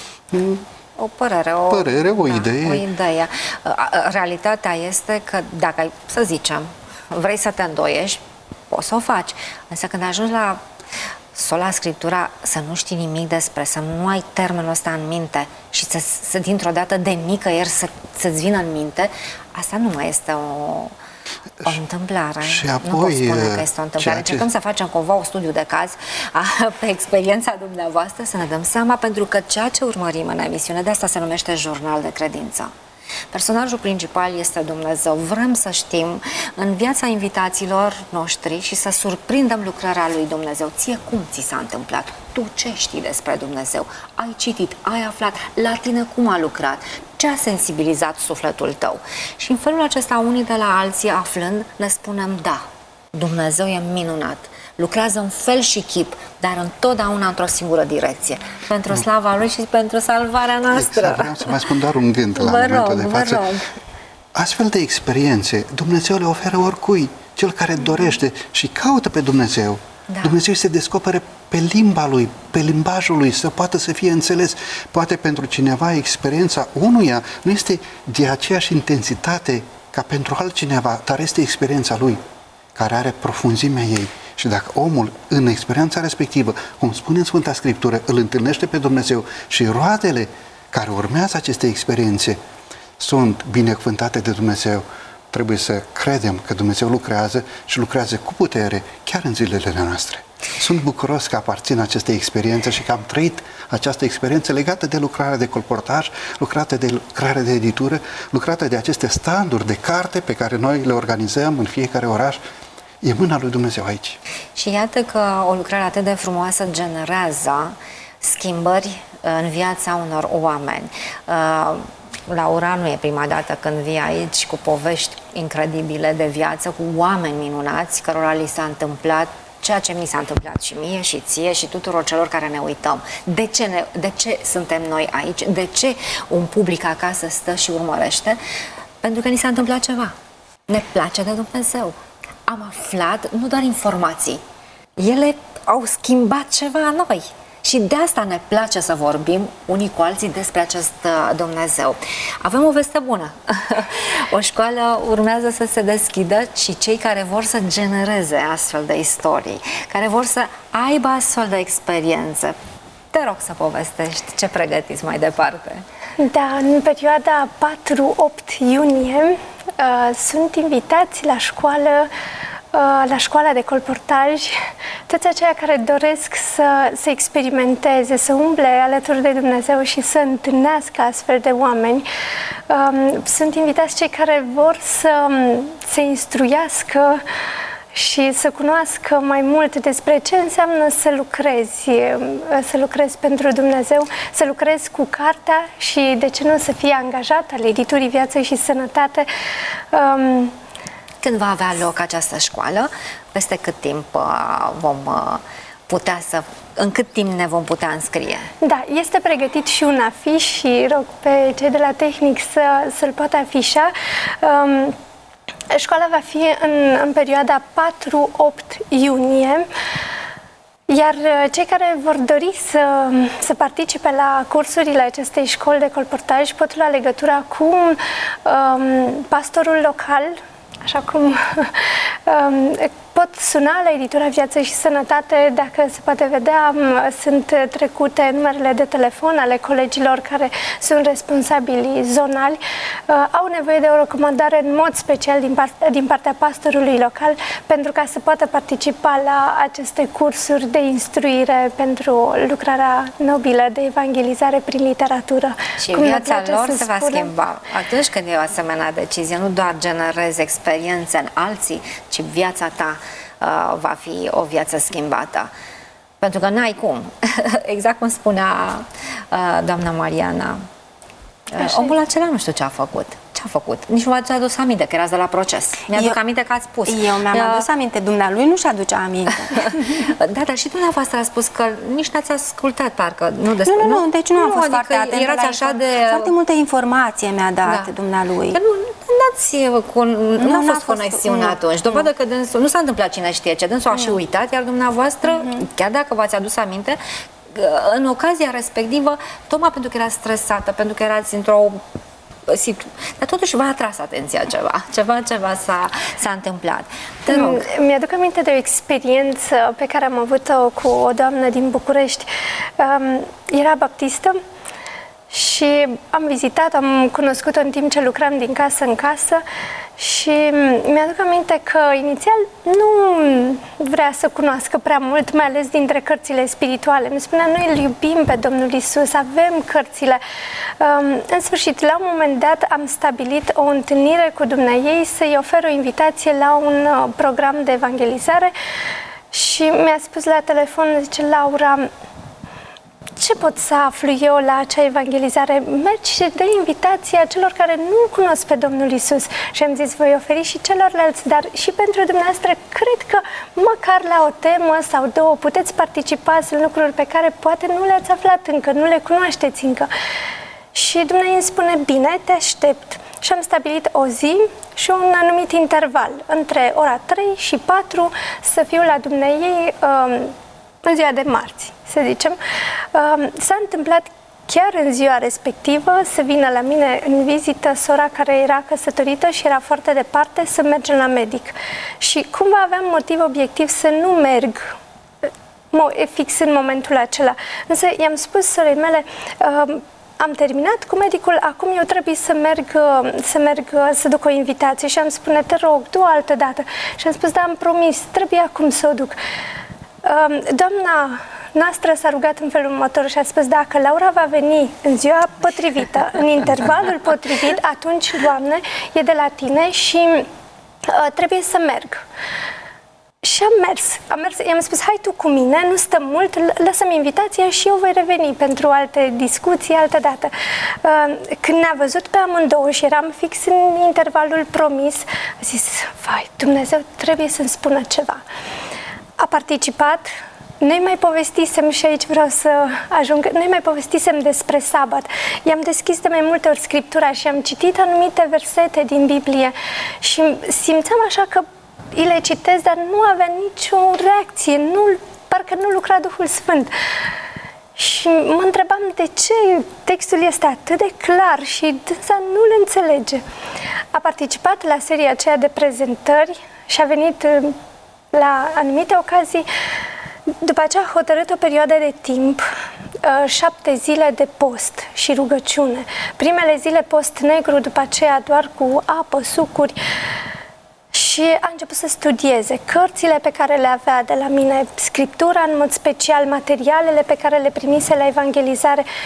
părere, o idee. O idee. Realitatea este că dacă, să zicem, vrei să te îndoiești, poți să o faci. Însă când ajungi la sola Scriptura, să nu știi nimic despre, să nu ai termenul ăsta în minte și să dintr-o dată de nicăieri să-ți vină în minte, asta nu mai este o întâmplare. Și apoi, nu pot spune că este o întâmplare. Încercăm să facem cumva un studiu de caz pe experiența dumneavoastră, să ne dăm seama, pentru că ceea ce urmărim în emisiune, de asta se numește jurnal de credință. Personajul principal este Dumnezeu. Vrem să știm în viața invitaților noștri și să surprindem lucrarea lui Dumnezeu. Ție cum ți s-a întâmplat? Tu ce știi despre Dumnezeu? Ai citit, ai aflat, la tine cum a lucrat? Ce a sensibilizat sufletul tău? Și în felul acesta, unii de la alții, aflând, ne spunem, da, Dumnezeu e minunat. Lucrează în fel și chip, dar întotdeauna într-o singură direcție. Pentru slava Lui și pentru salvarea noastră. Exact, vreau să mai spun doar un gând la momentul de față. Astfel de experiențe, Dumnezeu le oferă oricui, cel care dorește și caută pe Dumnezeu. Da. Dumnezeu se descopere pe limba Lui, pe limbajul Lui, să poată să fie înțeles. Poate pentru cineva experiența unuia nu este de aceeași intensitate ca pentru altcineva, dar este experiența lui, care are profunzimea ei. Și dacă omul, în experiența respectivă, cum spune în Sfânta Scriptură, îl întâlnește pe Dumnezeu și roadele care urmează aceste experiențe sunt binecuvântate de Dumnezeu, trebuie să credem că Dumnezeu lucrează și lucrează cu putere chiar în zilele noastre. Sunt bucuros că aparțin acestei experiențe și că am trăit această experiență legată de lucrarea de colportaj, lucrată de lucrare de editură, lucrată de aceste standuri de carte pe care noi le organizăm în fiecare oraș. E mâna lui Dumnezeu aici. Și iată că o lucrare atât de frumoasă generează schimbări în viața unor oameni. Laura, nu e prima dată când vii aici cu povești incredibile de viață, cu oameni minunați, cărora li s-a întâmplat ceea ce mi s-a întâmplat și mie și ție și tuturor celor care ne uităm. De ce suntem noi aici? De ce un public acasă stă și urmărește? Pentru că ni s-a întâmplat ceva. Ne place de Dumnezeu. Am aflat nu doar informații, ele au schimbat ceva în noi. Și de asta ne place să vorbim unii cu alții despre acest Dumnezeu. Avem o veste bună. O școală urmează să se deschidă și cei care vor să genereze astfel de istorii, care vor să aibă astfel de experiențe. Te rog să povestești ce pregătiți mai departe. Da, în perioada 4-8 iunie sunt invitați la școala de colportaj toți aceia care doresc să experimenteze, să umble alături de Dumnezeu și să întâlnească astfel de oameni. Sunt invitați cei care vor să se instruiască și să cunoască mai mult despre ce înseamnă să lucrezi pentru Dumnezeu, să lucrezi cu cartea și, de ce nu, să fie angajat al editurii Viață și Sănătate. Când va avea loc această școală? Peste cât timp în cât timp ne vom putea înscrie? Da, este pregătit și un afiș și rog pe cei de la tehnic să-l poată afișa. Școala va fi în perioada 4-8 iunie, iar cei care vor dori să participe la cursurile acestei școli de colportaj pot lua legătura cu pastorul local, așa cum pot suna la editura Viață și Sănătate. Dacă se poate vedea, sunt trecute numerele de telefon ale colegilor care sunt responsabili zonali. Au nevoie de o recomandare în mod special din partea pastorului local pentru ca să poată participa la aceste cursuri de instruire pentru lucrarea nobilă de evangelizare prin literatură. Și viața lor se va schimba atunci când e o asemenea decizie. Nu doar generezi experiențe în alții, ci viața ta va fi o viață schimbată. Pentru că n-ai cum. Exact cum spunea doamna Mariana. Omul acela nu știu ce a făcut. Ce a făcut? Nici nu v-ați adus aminte că erați de la proces. Mi-aduc aminte că ați spus. Eu mi-am adus aminte, dumnealui nu și aducea aminte. Da, dar și dumneavoastră a spus că nici n-ați ascultat, parcă. Nu, deci nu am fost foarte atentă. Erați așa de... Foarte multă informație mi-a dat dumnealui. Nu a fost conexiune atunci. Dovadă că dânsul, nu s-a întâmplat cine știe ce, dânsul a și uitat, iar dumneavoastră, chiar dacă v-ați adus aminte, în ocazia respectivă, tocmai pentru că erați stresată, pentru că erați într-o... Dar totuși v-a atras atenția ceva s-a întâmplat. Te rog. Mi-aduc aminte de o experiență pe care am avut-o cu o doamnă din București. Era baptistă și am cunoscut-o în timp ce lucram din casă în casă și mi-aduc aminte că inițial nu vrea să cunoască prea mult, mai ales dintre cărțile spirituale. Mi spunea, noi îl iubim pe Domnul Isus, avem cărțile. În sfârșit, la un moment dat am stabilit o întâlnire cu dumneaei să-i ofer o invitație la un program de evangelizare și mi-a spus la telefon, zice, Laura, ce pot să aflu eu la acea evangelizare? Mergi și dă invitația celor care nu cunosc pe Domnul Isus. Și am zis, voi oferi și celorlalți, dar și pentru dumneavoastră, cred că măcar la o temă sau două puteți participa, sunt lucruri pe care poate nu le-ați aflat încă, nu le cunoașteți încă. Și Dumnezeu îmi spune, bine, te aștept. Și am stabilit o zi și un anumit interval, între ora 3 și 4, să fiu la Dumnezeu în ziua de marți, să zicem. S-a întâmplat chiar în ziua respectivă să vină la mine în vizită sora care era căsătorită și era foarte departe, să mergem la medic. Și cumva aveam motiv obiectiv să nu merg fix în momentul acela. Însă i-am spus sorei mele, am terminat cu medicul, acum eu trebuie să merg să duc o invitație și am spune, te rog, du o altă dată. Și am spus, da, am promis, trebuie acum să o duc. Doamna noastră s-a rugat în felul următor și a spus, dacă Laura va veni în ziua potrivită, în intervalul potrivit, atunci, Doamne, e de la tine și trebuie să merg. Și am mers, i-am spus, hai tu cu mine, nu stăm mult, lasă-mi invitația și eu voi reveni pentru alte discuții, altă dată. Când ne-a văzut pe amândouă și eram fix în intervalul promis, a zis, vai, Dumnezeu trebuie să-mi spună ceva. A participat, noi mai povestisem și aici vreau să ajung, noi mai povestisem despre sabat. I-am deschis de mai multe ori Scriptura și am citit anumite versete din Biblie și simțeam așa că îi le citesc, dar nu avea nicio reacție, parcă nu lucra Duhul Sfânt. Și mă întrebam de ce textul este atât de clar și dânsa nu-l înțelege. A participat la seria aceea de prezentări și a venit la anumite ocazii. După aceea a hotărât o perioadă de timp, 7 zile de post și rugăciune. Primele zile post negru, după aceea doar cu apă, sucuri. Și a început să studieze cărțile pe care le avea de la mine, Scriptura în mod special, materialele pe care le primise la evangelizare.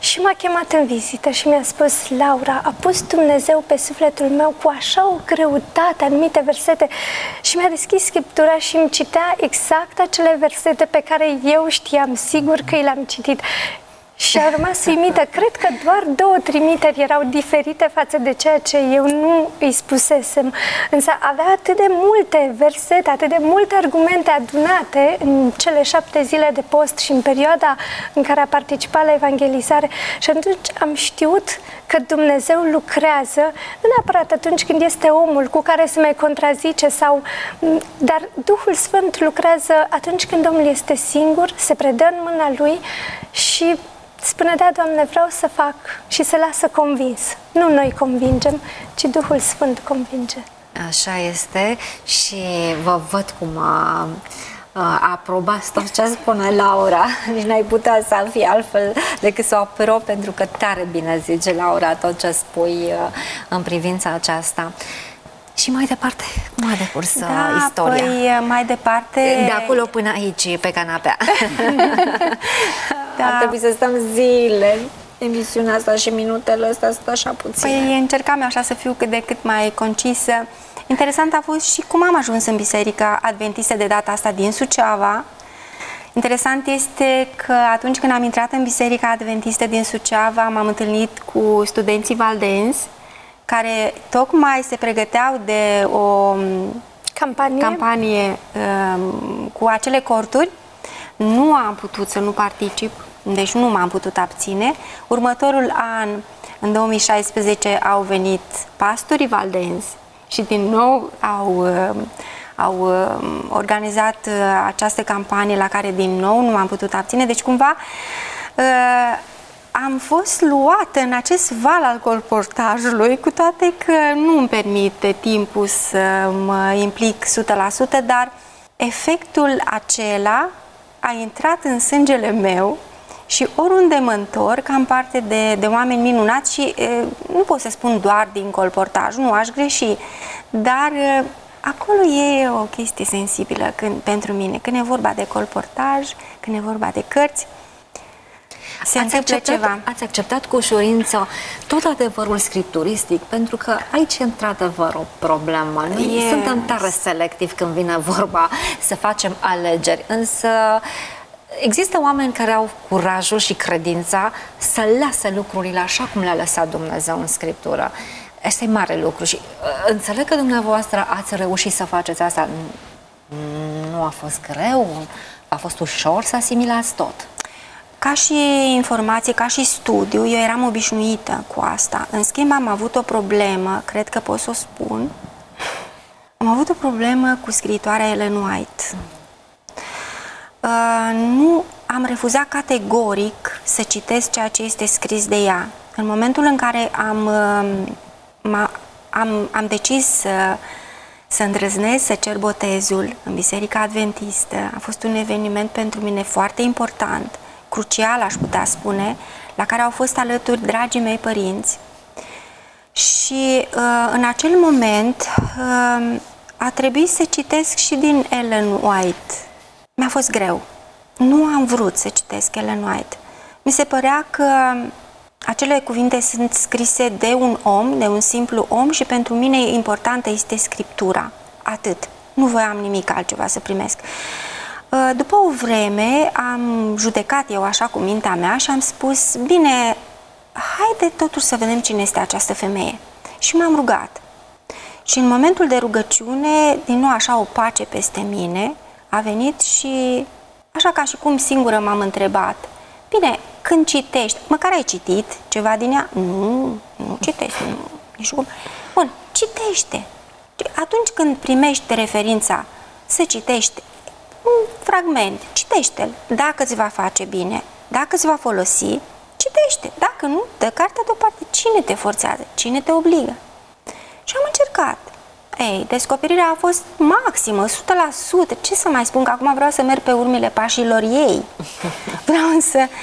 Și m-a chemat în vizită și mi-a spus: Laura, a pus Dumnezeu pe sufletul meu cu așa o greutate anumite versete, și mi-a deschis Scriptura și îmi citea exact acele versete pe care eu știam sigur că le-am citit. Și a rămas uimită. Cred că doar 2 trimiteri erau diferite față de ceea ce eu nu îi spusesem. Însă avea atât de multe versete, atât de multe argumente adunate în cele 7 zile de post și în perioada în care a participat la evangelizare. Și atunci am știut că Dumnezeu lucrează, nu neapărat atunci când este omul cu care se mai contrazice, dar Duhul Sfânt lucrează atunci când omul este singur, se predă în mâna Lui și spune: da, Doamne, vreau să fac, și se lasă convins. Nu noi convingem, ci Duhul Sfânt convinge. Așa este și vă văd cum aprobați tot ce spune Laura. Nici n-ai putea să fie altfel decât să o aprob, pentru că tare bine zice Laura tot ce spui în privința aceasta. Și mai departe, cum a decurs istoria? Păi mai departe... De acolo până aici, pe canapea. Da. Ar trebui să stăm zile. Emisiunea asta și minutele astea sunt așa puține. Păi încercam eu așa să fiu cât de cât mai concisă. Interesant a fost și cum am ajuns în Biserica Adventistă de data asta din Suceava. Interesant este că atunci când am intrat în Biserica Adventistă din Suceava, m-am întâlnit cu studenții valdenzi care tocmai se pregăteau de o campanie cu acele corturi. Nu am putut să nu particip, deci nu m-am putut abține. Următorul an, în 2016, au venit pastorii valdenzi și din nou au organizat această campanie la care din nou nu m-am putut abține. Deci cumva am fost luată în acest val al colportajului, cu toate că nu îmi permite timpul să mă implic 100%, dar efectul acela a intrat în sângele meu și oriunde mă întorc am parte de oameni minunați și nu pot să spun doar din colportaj, nu aș greși, dar acolo e o chestie sensibilă pentru mine, când e vorba de colportaj, când e vorba de cărți. Ați acceptat cu ușurință tot adevărul scripturistic, pentru că aici e într-adevăr o problemă. Noi suntem tare selectivi când vine vorba să facem alegeri, însă există oameni care au curajul și credința să lase lucrurile așa cum le-a lăsat Dumnezeu în Scriptură. Asta e mare lucru și înțeleg că dumneavoastră ați reușit să faceți asta. Nu a fost greu? A fost ușor să asimilați tot? Ca și informație, ca și studiu, eu eram obișnuită cu asta. În schimb, am avut o problemă, cred că pot să o spun. Am avut o problemă cu scriitoarea Ellen White. Nu am refuzat categoric să citesc ceea ce este scris de ea. În momentul în care am decis să îndrăznesc să cer botezul în Biserica Adventistă, a fost un eveniment pentru mine foarte important, crucial, aș putea spune, la care au fost alături dragii mei părinți. Și în acel moment a trebuit să citesc și din Ellen White. Mi-a fost greu. Nu am vrut să citesc Ellen White. Mi se părea că acele cuvinte sunt scrise de un om, de un simplu om, și pentru mine importantă este Scriptura. Atât. Nu voiam nimic altceva să primesc. După o vreme am judecat eu așa cu mintea mea și am spus: bine, haide totuși să vedem cine este această femeie. Și m-am rugat. Și în momentul de rugăciune, din nou așa o pace peste mine a venit și așa ca și cum singură m-am întrebat: bine, când citești, măcar ai citit ceva din ea? Nu citești, nici cum. Bun, citește. Atunci când primești referința să citești un fragment, citește-l. Dacă îți va face bine, dacă îți va folosi, citește. Dacă nu, dă cartea deoparte. Cine te forțează? Cine te obligă? Și am încercat. Ei, descoperirea a fost maximă, 100%. Ce să mai spun, că acum vreau să merg pe urmele pașilor ei. Vreau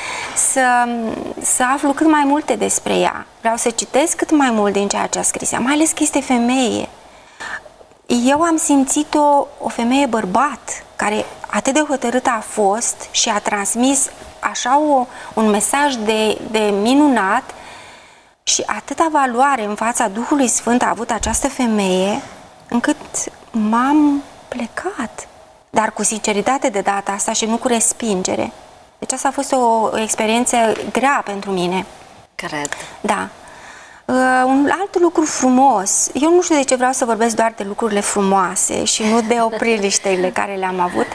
să aflu cât mai multe despre ea. Vreau să citesc cât mai mult din ceea ce a scris ea, mai ales că este femeie. Eu am simțit o femeie bărbat, care atât de hotărâtă a fost și a transmis așa un mesaj de minunat și atâta valoare în fața Duhului Sfânt a avut această femeie, încât m-am plecat. Dar cu sinceritate de data asta și nu cu respingere. Deci asta a fost o experiență grea pentru mine. Cred. Da. Un alt lucru frumos, eu nu știu de ce vreau să vorbesc doar de lucrurile frumoase și nu de opreliștele care le-am avut.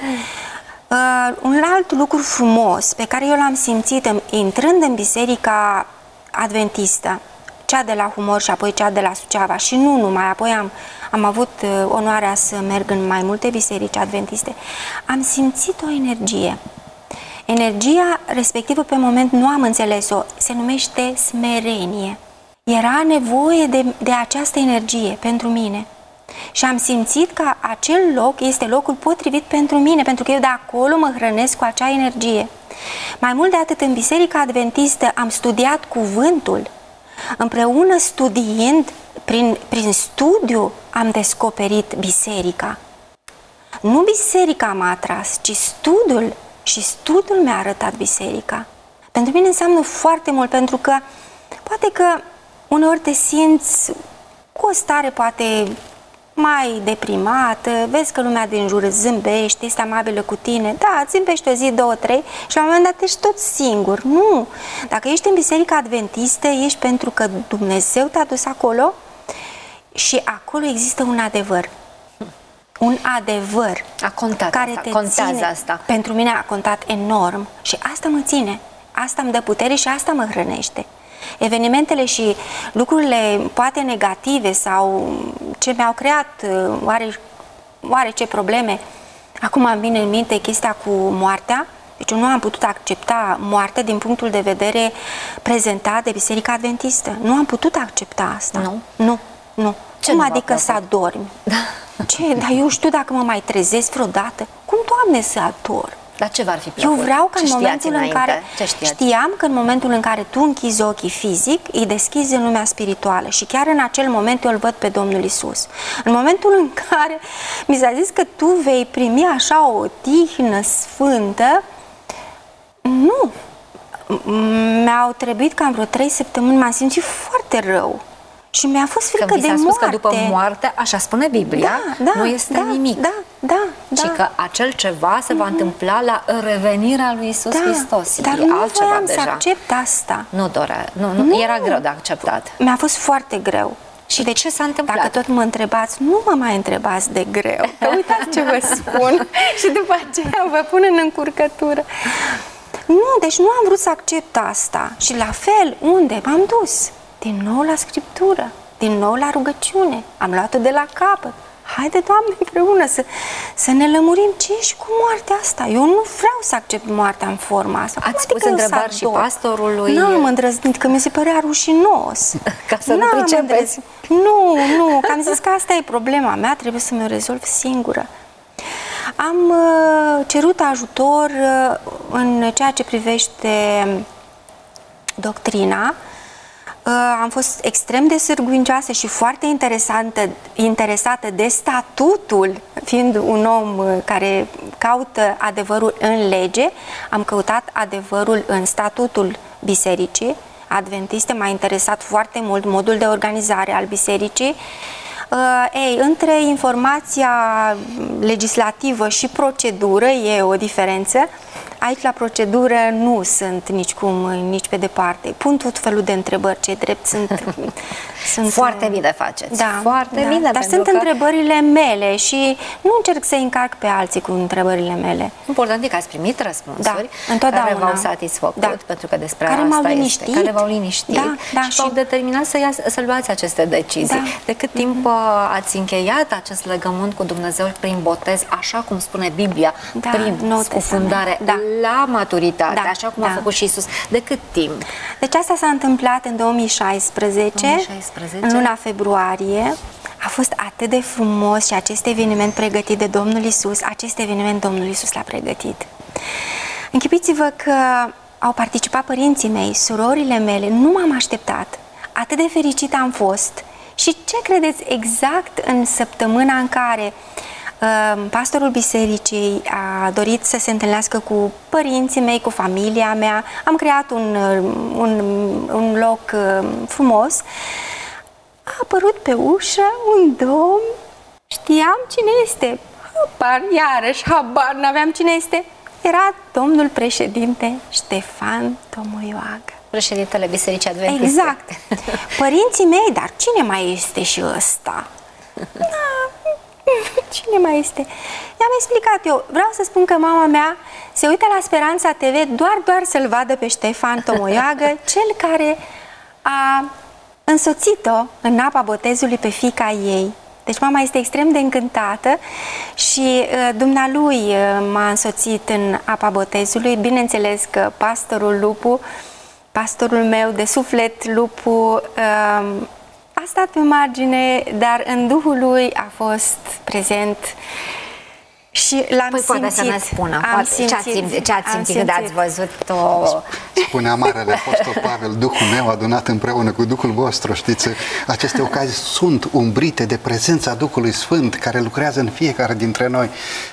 Un alt lucru frumos pe care eu l-am simțit intrând în biserica adventistă, cea de la Humor și apoi cea de la Suceava și nu numai, apoi am avut onoarea să merg în mai multe biserici adventiste, am simțit o energie. Energia respectivă pe moment nu am înțeles-o, se numește smerenie. Era nevoie de această energie pentru mine. Și am simțit că acel loc este locul potrivit pentru mine, pentru că eu de acolo mă hrănesc cu acea energie. Mai mult de atât, în Biserica Adventistă am studiat cuvântul. Împreună studiind, prin studiu, am descoperit biserica. Nu biserica m-a atras, ci studiul. Și studiul mi-a arătat biserica. Pentru mine înseamnă foarte mult, pentru că poate că uneori te simți cu o stare poate mai deprimată, vezi că lumea din jur îți zâmbește, este amabilă cu tine, da, îți zâmbești o zi, 2, 3 și la un moment dat ești tot singur. Nu! Dacă ești în Biserica Adventistă, ești pentru că Dumnezeu te-a dus acolo și acolo există un adevăr. Un adevăr a contat care asta, te contează ține. asta. Pentru mine a contat enorm și asta mă ține, asta îmi dă putere și asta mă hrănește. Evenimentele și lucrurile poate negative sau ce mi-au creat oarece probleme, acum îmi vine în minte chestia cu moartea. Deci eu nu am putut accepta moartea din punctul de vedere prezentat de Biserica Adventistă. Nu am putut accepta asta. Nu. Ce Cum nu adică să adormi? Ce? Dar eu știu dacă mă mai trezesc vreodată. Cum, Doamne, să ador? Dar ce v-ar fi plăcut? Eu vreau că ce în momentul în care știam că în momentul în care tu închizi ochii fizic, îi deschizi în lumea spirituală și chiar în acel moment eu îl văd pe Domnul Isus. În momentul în care mi s-a zis că tu vei primi așa o tihnă sfântă, nu. Mi-au trebuit cam vreo 3 săptămâni, m-am simțit foarte rău. Și mi-a fost frică de moarte. Spus că după moarte, așa spune Biblia, nu este nimic. Da. Și că acel ceva se va întâmpla la revenirea lui Iisus Hristos. Dar nu voiam să accept asta. Nu, era greu de acceptat. Mi-a fost foarte greu. Și de ce s-a întâmplat? Dacă tot mă întrebați, nu mă mai întrebați de greu. Că uitați ce vă spun și după aceea vă pun în încurcătură. Nu, deci nu am vrut să accept asta. Și la fel, unde? M-am dus. Din nou la Scriptură, din nou la rugăciune. Am luat-o de la capăt. Haide, Doamne, împreună să ne lămurim ce e și cu moartea asta. Eu nu vreau să accept moartea în forma asta. Ați spus întrebări și pastorului? N-am îndrăznit, că mi se părea rușinos. Ca să nu pricepeți? Nu, că am zis că asta e problema mea, trebuie să mi-o rezolv singură. Am cerut ajutor în ceea ce privește doctrina. Am fost extrem de sârguincioasă și foarte interesată de statutul, fiind un om care caută adevărul în lege, am căutat adevărul în statutul bisericii adventiste, m-a interesat foarte mult modul de organizare al bisericii. Între informația legislativă și procedură e o diferență. Aici la procedură nu sunt nici pe departe. Pun tot felul de întrebări, ce drept sunt foarte bine faceți. Da, foarte bine. Dar sunt întrebările mele și nu încerc să încarc pe alții cu întrebările mele. Important e că ați primit răspunsuri care v-au satisfăcut, pentru că despre asta este, care v-au liniștit și v-au determinat să luați aceste decizii. De cât timp ați încheiat acest legământ cu Dumnezeu prin botez, așa cum spune Biblia, prin scufundare la maturitate, așa cum a făcut și Iisus. De cât timp? Deci asta s-a întâmplat în 2016, în luna februarie. A fost atât de frumos și acest eveniment pregătit de Domnul Iisus, acest eveniment Domnul Iisus l-a pregătit. Închipuiți-vă că au participat părinții mei, surorile mele, nu m-am așteptat. Atât de fericită am fost. Și ce credeți, exact în săptămâna în care pastorul bisericii a dorit să se întâlnească cu părinții mei, cu familia mea. Am creat un loc frumos. A apărut pe ușă un domn, știam cine este, habar n-aveam cine este. Era domnul președinte Ștefan Tomoioagă. Președintele Bisericii Adventiste. Exact. Părinții mei, dar cine mai este și ăsta? Cine mai este? I-am explicat eu. Vreau să spun că mama mea se uită la Speranța TV doar să-l vadă pe Ștefan Tomoioagă, cel care a însoțit-o în apa botezului pe fiica ei. Deci mama este extrem de încântată și dumnealui m-a însoțit în apa botezului. Bineînțeles că pastorul Lupu, pastorul meu de suflet, Lupu, a stat pe margine, dar în Duhul lui a fost prezent și l-am simțit. Poate să ne spună ce ați simțit când ați văzut-o. Spunea Marele Apostol Pavel, Duhul meu adunat împreună cu Duhul vostru, știți, aceste ocazii sunt umbrite de prezența Duhului Sfânt care lucrează în fiecare dintre noi.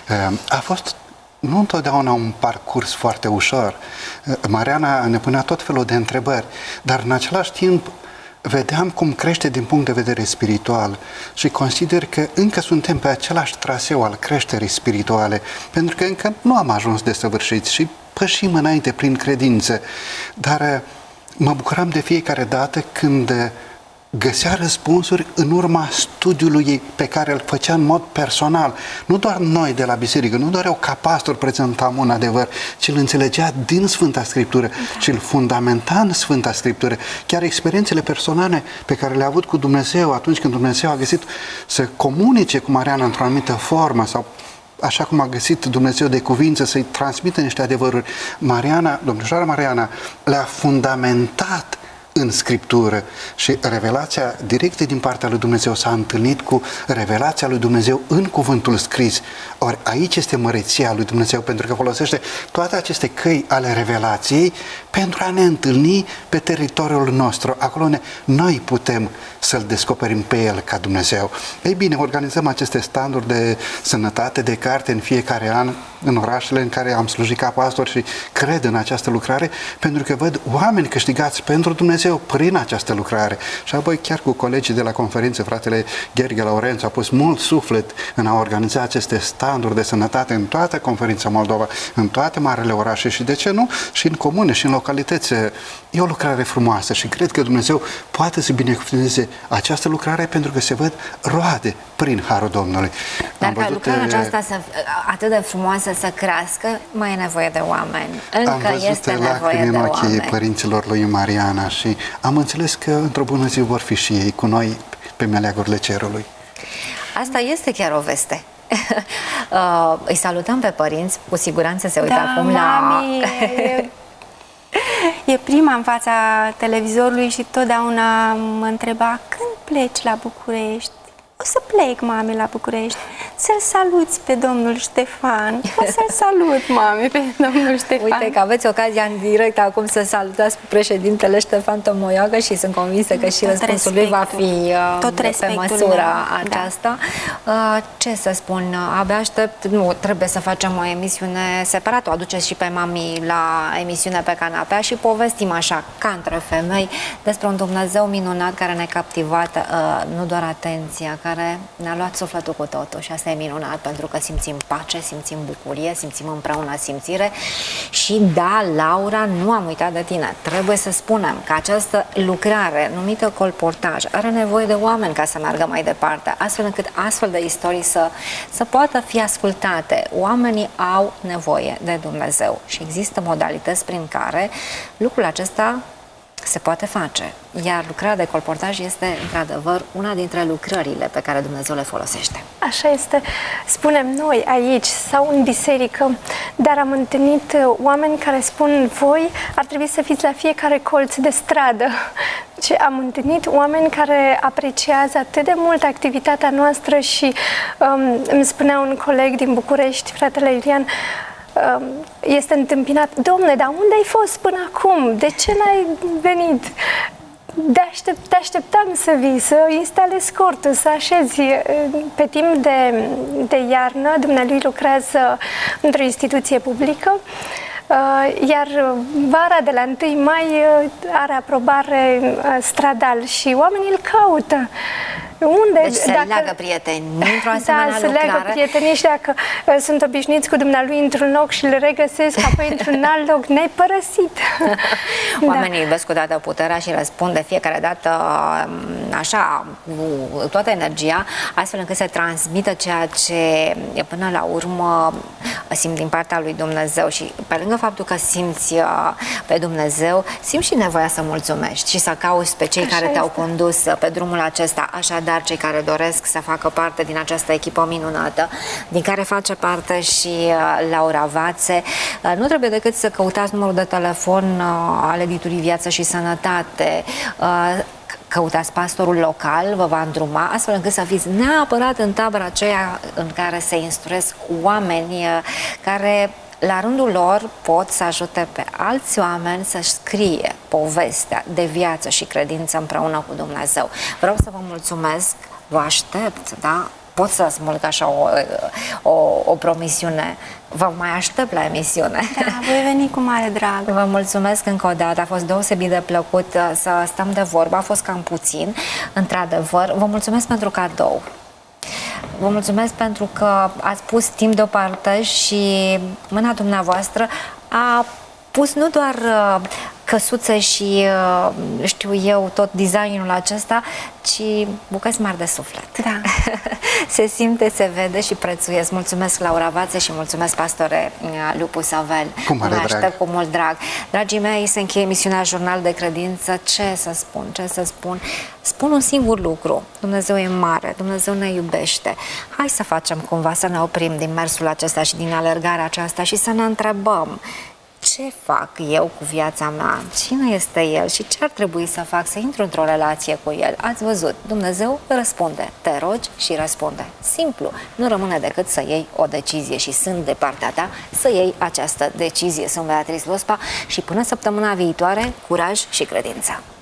A fost nu întotdeauna un parcurs foarte ușor. Mariana ne punea tot felul de întrebări, dar în același timp vedeam cum crește din punct de vedere spiritual și consider că încă suntem pe același traseu al creșterii spirituale, pentru că încă nu am ajuns desăvârșiți și pășim înainte prin credință, dar mă bucuram de fiecare dată când găsea răspunsuri în urma studiului pe care îl făcea în mod personal. Nu doar noi de la biserică, nu doar eu ca pastor prezentam un adevăr, ci îl înțelegea din Sfânta Scriptură, ci îl fundamenta în Sfânta Scriptură. Chiar experiențele personale pe care le-a avut cu Dumnezeu atunci când Dumnezeu a găsit să comunice cu Mariana într-o anumită formă sau așa cum a găsit Dumnezeu de cuvință să-i transmită niște adevăruri, domnișoara Mariana le-a fundamentat în Scriptură și revelația directă din partea lui Dumnezeu s-a întâlnit cu revelația lui Dumnezeu în cuvântul scris. Ori aici este măreția lui Dumnezeu, pentru că folosește toate aceste căi ale revelației pentru a ne întâlni pe teritoriul nostru. Acolo noi putem să-L descoperim pe El ca Dumnezeu. Ei bine, organizăm aceste standuri de sănătate, de carte în fiecare an în orașele în care am slujit ca pastor și cred în această lucrare, pentru că văd oameni câștigați pentru Dumnezeu prin această lucrare. Și apoi chiar cu colegii de la conferință, fratele Gheorghe Laurențiu a pus mult suflet în a organiza aceste standuri de sănătate în toată conferința Moldova, în toate marele orașe și de ce nu, și în comune și în localități. E o lucrare frumoasă și cred că Dumnezeu poate să binecuvânteze această lucrare pentru că se văd roade prin Harul Domnului. Dar ca lucrarea aceasta atât de frumoasă să crească, mai e nevoie de oameni. Am văzut lacrimi în ochii părinților lui Mariana și am înțeles că într-o bună zi vor fi și ei cu noi pe meleagurile cerului. Asta este chiar o veste. Îi salutăm pe părinți, cu siguranță se uită acum mami, e prima în fața televizorului și totdeauna mă întreba când pleci la București. O să plec, mami, la București, să-l saluți pe domnul Ștefan. O să-l salut, mami, pe domnul Ștefan. Uite că aveți ocazia în direct acum să salutați președintele Ștefan Tomoioagă și sunt convinsă că și răspunsul lui va fi pe măsura aceasta. Ce să spun, abia aștept, nu, trebuie să facem o emisiune separată, o aduceți și pe mami la emisiune pe canapea și povestim așa, ca între femei, despre un Dumnezeu minunat care ne-a captivat, nu doar atenția, care ne-a luat sufletul cu totul și asta e minunat pentru că simțim pace, simțim bucurie, simțim împreună simțire și da, Laura, nu am uitat de tine. Trebuie să spunem că această lucrare numită colportaj are nevoie de oameni ca să meargă mai departe, astfel încât astfel de istorii să poată fi ascultate. Oamenii au nevoie de Dumnezeu și există modalități prin care lucrul acesta se poate face. Iar lucrarea de colportaj este, într-adevăr, una dintre lucrările pe care Dumnezeu le folosește. Așa este. Spunem noi aici sau în biserică, dar am întâlnit oameni care spun, voi ar trebui să fiți la fiecare colț de stradă. Și am întâlnit oameni care apreciază atât de mult activitatea noastră și îmi spunea un coleg din București, fratele Ilian, este întâmpinat, domne, dar unde ai fost până acum? De ce n-ai venit? te așteptam să vii, să instalezi cortul, să așezi. Pe timp de iarnă, dumnealui lucrează într-o instituție publică, iar vara de la 1 mai are aprobare stradal și oamenii îl caută. Unde? Deci se leagă prieteni într-o asemenea lucrare. Da, se leagă prietenii și dacă sunt obișnuiți cu dumnealui într-un loc și le regăsesc apoi într-un alt loc, ne-ai părăsit. Oamenii iubesc odată puterea și răspund de fiecare dată așa, cu toată energia, astfel încât să transmită ceea ce până la urmă simt din partea lui Dumnezeu. Și pe lângă faptul că simți pe Dumnezeu, simți și nevoia să mulțumești și să cauți pe cei care te-au condus pe drumul acesta. Așadar, cei care doresc să facă parte din această echipă minunată, din care face parte și Laura Vațe, nu trebuie decât să căutați numărul de telefon al editurii Viață și Sănătate, căutați pastorul local, vă va îndruma, astfel încât să fiți neapărat în tabăra aceea în care se instruiesc oameni care la rândul lor pot să ajute pe alți oameni să-și scrie povestea de viață și credință împreună cu Dumnezeu. Vreau să vă mulțumesc, vă aștept, da? Pot să smulg așa o promisiune. Vă mai aștept la emisiune. Da, voi veni cu mare drag. Vă mulțumesc încă o dată, a fost deosebit de plăcut să stăm de vorbă, a fost cam puțin, într-adevăr. Vă mulțumesc pentru cadou. Vă mulțumesc pentru că ați pus timp deoparte și mâna dumneavoastră a pus nu doar căsuțe și, știu eu, tot designul acesta, ci bucăți mari de suflet. Da. Se simte, se vede și prețuiesc. Mulțumesc, Laura Vațe, și mulțumesc, pastore Lupu Savel. Cu mare drag. Aștept cu mult drag. Dragii mei, se încheie emisiunea Jurnal de Credință. Ce să spun? Ce să spun? Spun un singur lucru. Dumnezeu e mare, Dumnezeu ne iubește. Hai să facem cumva, să ne oprim din mersul acesta și din alergarea aceasta și să ne întrebăm: ce fac eu cu viața mea? Cine este El și ce ar trebui să fac să intru într-o relație cu El? Ați văzut, Dumnezeu răspunde. Te rogi și răspunde. Simplu. Nu rămâne decât să iei o decizie și sunt de partea ta să iei această decizie. Sunt Beatrice Lospa și până săptămâna viitoare, curaj și credință!